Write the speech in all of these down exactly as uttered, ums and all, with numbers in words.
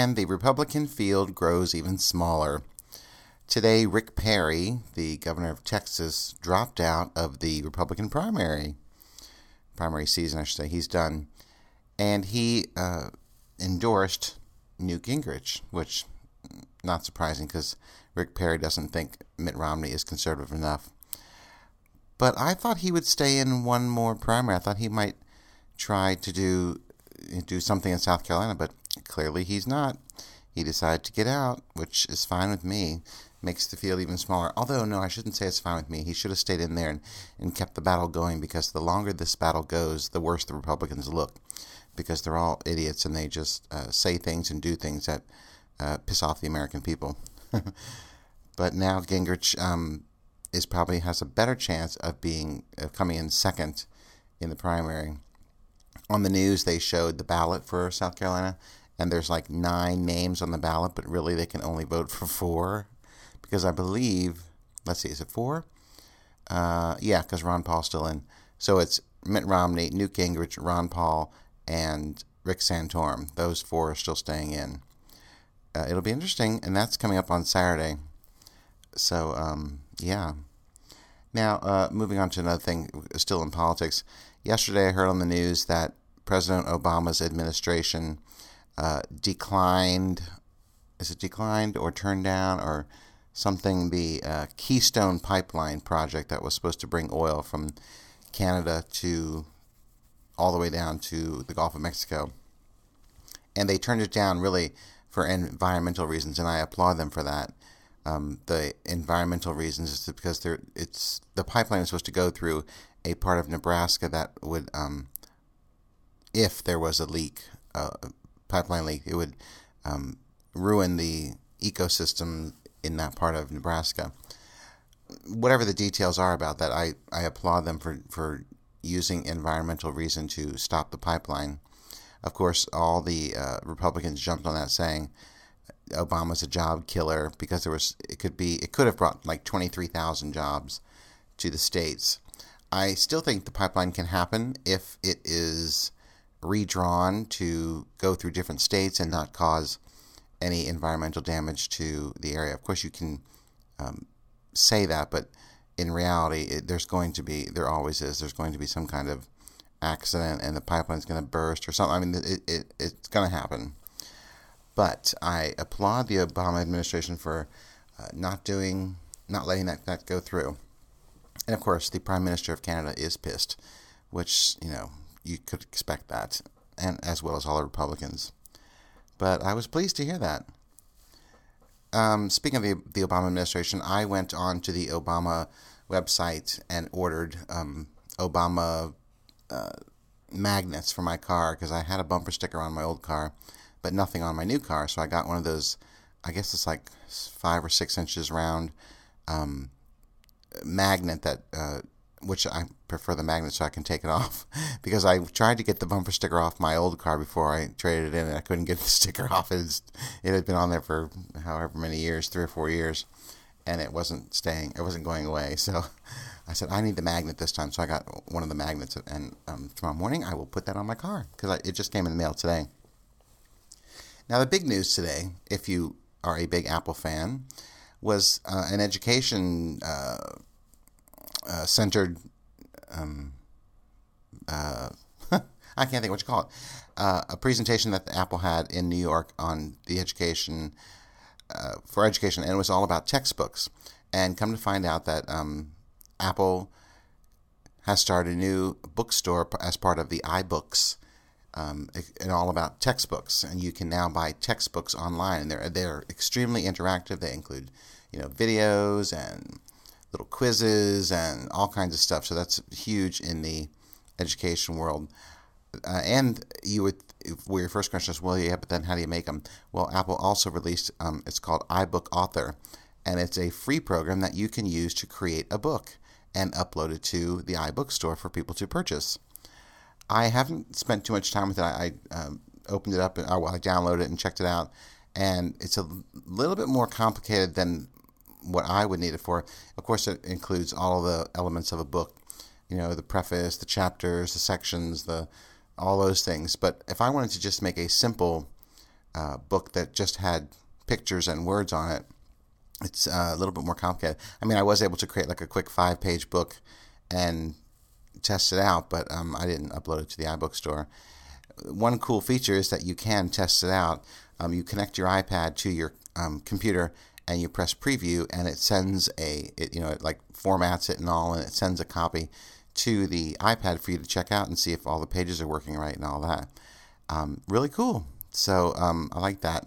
And the Republican field grows even smaller. Today, Rick Perry, the governor of Texas, dropped out of the Republican primary. Primary season, I should say. He's done. And he uh, endorsed Newt Gingrich, which, not surprising because Rick Perry doesn't think Mitt Romney is conservative enough. But I thought he would stay in one more primary. I thought he might try to do do something in South Carolina, but clearly he's not. He decided to get out, which is fine with me. Makes the field even smaller. Although, no, I shouldn't say it's fine with me. He should have stayed in there and, and kept the battle going, because the longer this battle goes, the worse the Republicans look, because they're all idiots and they just uh, say things and do things that uh, piss off the American people. But now Gingrich um, is probably has a better chance of being of coming in second in the primary. On the news, they showed the ballot for South Carolina, and there's like nine names on the ballot, but really they can only vote for four. Because I believe, let's see, is it four? Uh, yeah, because Ron Paul's still in. So it's Mitt Romney, Newt Gingrich, Ron Paul, and Rick Santorum. Those four are still staying in. Uh, it'll be interesting, and that's coming up on Saturday. So, um, yeah. Now, uh, moving on to another thing, still in politics. Yesterday I heard on the news that President Obama's administration uh, declined, is it declined or turned down or something, the uh, Keystone Pipeline project that was supposed to bring oil from Canada to all the way down to the Gulf of Mexico. And they turned it down really for environmental reasons, and I applaud them for that. Um, the environmental reasons is because they're, it's the pipeline is supposed to go through a part of Nebraska that would, um, if there was a leak, a uh, pipeline leak, it would um, ruin the ecosystem in that part of Nebraska. Whatever the details are about that, I, I applaud them for, for using environmental reason to stop the pipeline. Of course, all the uh, Republicans jumped on that, saying Obama's a job killer, because there was it could be it could have brought like twenty-three thousand jobs to the states. I still think the pipeline can happen if it is redrawn to go through different states and not cause any environmental damage to the area. Of course, you can um, say that, but in reality, it, there's going to be, there always is, there's going to be some kind of accident and the pipeline's going to burst or something. I mean, it, it it's going to happen. But I applaud the Obama administration for uh, not doing, not letting that, that go through. And of course, the Prime Minister of Canada is pissed, which, you know, you could expect that, and as well as all the Republicans. But I was pleased to hear that. Um, speaking of the, the Obama administration, I went on to the Obama website and ordered um, Obama uh, magnets for my car, because I had a bumper sticker on my old car, but nothing on my new car. So I got one of those, I guess it's like five or six inches round um, magnet that, uh, which I prefer the magnet so I can take it off, because I tried to get the bumper sticker off my old car before I traded it in, and I couldn't get the sticker off. It, was, it had been on there for however many years, three or four years, and it wasn't staying, it wasn't going away. So I said, I need the magnet this time. So I got one of the magnets, and um, tomorrow morning I will put that on my car, because it just came in the mail today. Now, the big news today, if you are a big Apple fan, was uh, an education uh, uh, centered Um, uh, I can't think what you call it. Uh, a presentation that the Apple had in New York on the education, uh, for education, and it was all about textbooks. And come to find out that um, Apple has started a new bookstore as part of the iBooks, um, and all about textbooks. And you can now buy textbooks online, and they're they're extremely interactive. They include, you know, videos and little quizzes and all kinds of stuff. So that's huge in the education world. Uh, and you would, well, your first question is, well, yeah, but then how do you make them? Well, Apple also released, um, it's called iBook Author, and it's a free program that you can use to create a book and upload it to the iBook store for people to purchase. I haven't spent too much time with it. I, I um, opened it up, and I downloaded it and checked it out, and it's a little bit more complicated than what I would need it for. Of course, it includes all the elements of a book, you know, the preface, the chapters, the sections, the all those things. But if I wanted to just make a simple uh, book that just had pictures and words on it, it's uh, a little bit more complicated. I mean, I was able to create like a quick five-page book and test it out, but um, I didn't upload it to the iBook store. One cool feature is that you can test it out. Um, you connect your iPad to your um, computer and you press preview, and it sends a, it, you know, it like formats it and all, and it sends a copy to the iPad for you to check out and see if all the pages are working right and all that. Um, really cool. So um, I like that.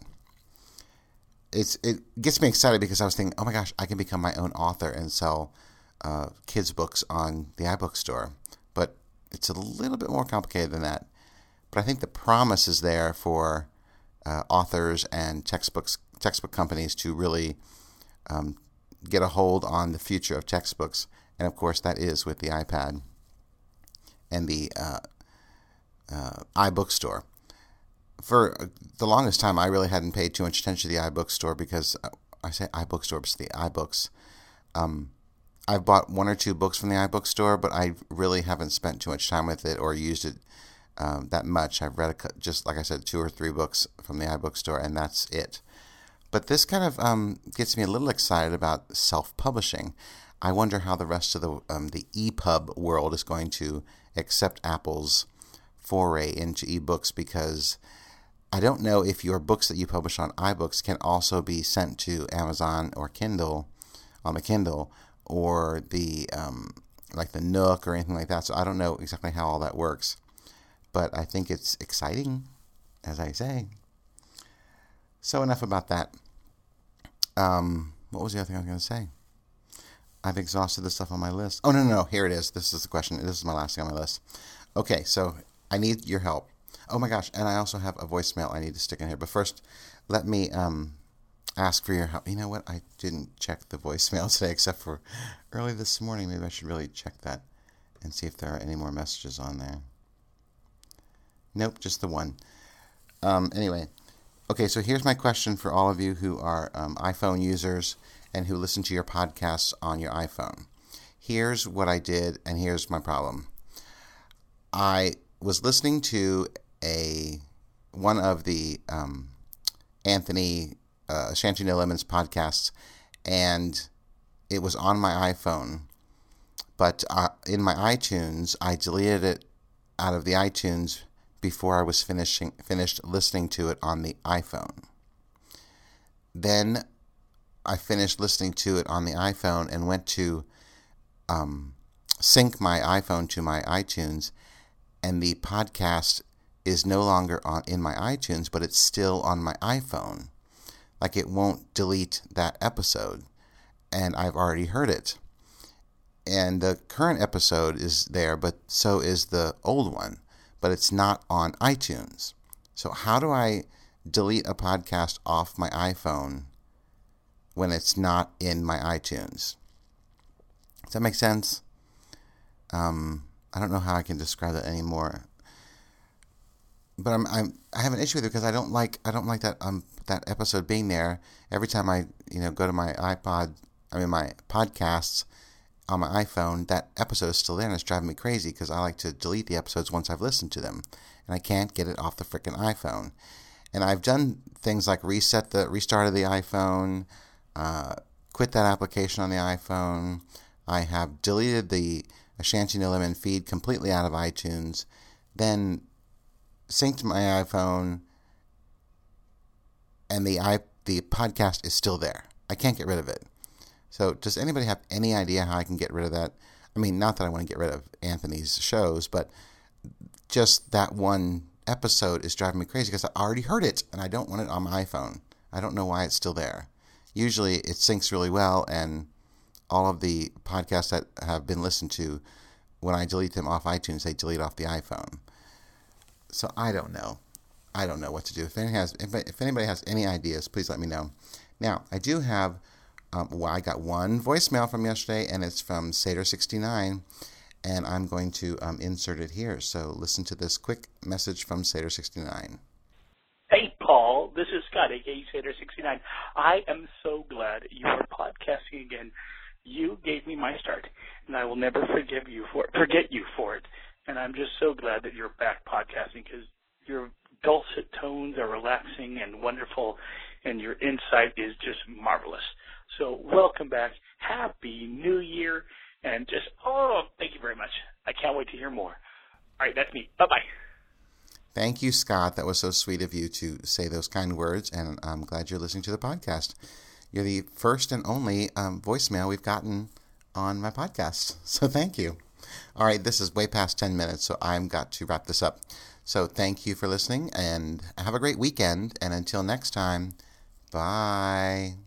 It's it gets me excited because I was thinking, oh my gosh, I can become my own author and sell uh, kids' books on the iBook store. But it's a little bit more complicated than that. But I think the promise is there for uh, authors and textbooks, textbook companies to really um, get a hold on the future of textbooks. And of course, that is with the iPad and the uh, uh, iBook store. For the longest time, I really hadn't paid too much attention to the iBook store because uh, I say iBook store, but it's the iBooks. Um, I've bought one or two books from the iBook store, but I really haven't spent too much time with it or used it um, that much. I've read, a, just like I said, two or three books from the iBook store, and that's it. But this kind of um, gets me a little excited about self-publishing. I wonder how the rest of the um, the E P U B world is going to accept Apple's foray into ebooks, because I don't know if your books that you publish on iBooks can also be sent to Amazon or Kindle on the Kindle, or the um, like the Nook or anything like that. So I don't know exactly how all that works, but I think it's exciting, as I say. So enough about that. Um, what was the other thing I was going to say? I've exhausted the stuff on my list. Oh, no, no, no. Here it is. This is the question. This is my last thing on my list. Okay, so I need your help. Oh, my gosh. And I also have a voicemail I need to stick in here. But first, let me um, ask for your help. You know what? I didn't check the voicemail today except for early this morning. Maybe I should really check that and see if there are any more messages on there. Nope, just the one. Um, anyway, okay, so here's my question for all of you who are um, iPhone users and who listen to your podcasts on your iPhone. Here's what I did, and here's my problem. I was listening to a one of the um, Anthony uh, Shanty No Lemons podcasts, and it was on my iPhone. But uh, in my iTunes, I deleted it out of the iTunes before I was finishing finished listening to it on the iPhone. Then I finished listening to it on the iPhone and went to um, sync my iPhone to my iTunes, and the podcast is no longer on in my iTunes, but it's still on my iPhone. Like, it won't delete that episode, and I've already heard it. And the current episode is there, but so is the old one, but it's not on iTunes. So how do I delete a podcast off my iPhone when it's not in my iTunes? Does that make sense? Um, I don't know how I can describe that anymore. But I'm, I'm I have an issue with it because I don't like I don't like that um that episode being there. Every time I you know go to my iPod, I mean my podcasts on my iPhone, that episode is still there, and it's driving me crazy because I like to delete the episodes once I've listened to them, and I can't get it off the frickin' iPhone. And I've done things like reset the restarted the iPhone, uh, quit that application on the iPhone. I have deleted the Shanty No Lemon feed completely out of iTunes, then synced my iPhone, and the i the podcast is still there. I can't get rid of it. So does anybody have any idea how I can get rid of that? I mean, not that I want to get rid of Anthony's shows, but just that one episode is driving me crazy because I already heard it and I don't want it on my iPhone. I don't know why it's still there. Usually it syncs really well, and all of the podcasts that have been listened to, when I delete them off iTunes, they delete off the iPhone. So I don't know. I don't know what to do. If anybody has, if, if anybody has any ideas, please let me know. Now, I do have, um, well, I got one voicemail from yesterday, and it's from Seder sixty-nine, and I'm going to um, insert it here. So listen to this quick message from Seder sixty-nine. Hey, Paul, this is Scott, a k a. Seder sixty-nine. I am so glad you are podcasting again. You gave me my start, and I will never forgive you for forget you for it. And I'm just so glad that you're back podcasting, because you're dulcet tones are relaxing and wonderful, and your insight is just marvelous. So welcome back. Happy New Year. And just, oh, thank you very much. I can't wait to hear more. All right, that's me. Bye-bye. Thank you, Scott. That was so sweet of you to say those kind words, and I'm glad you're listening to the podcast. You're the first and only um, voicemail we've gotten on my podcast, so thank you. All right, this is way past ten minutes, so I've got to wrap this up. So thank you for listening, and have a great weekend, and until next time, bye.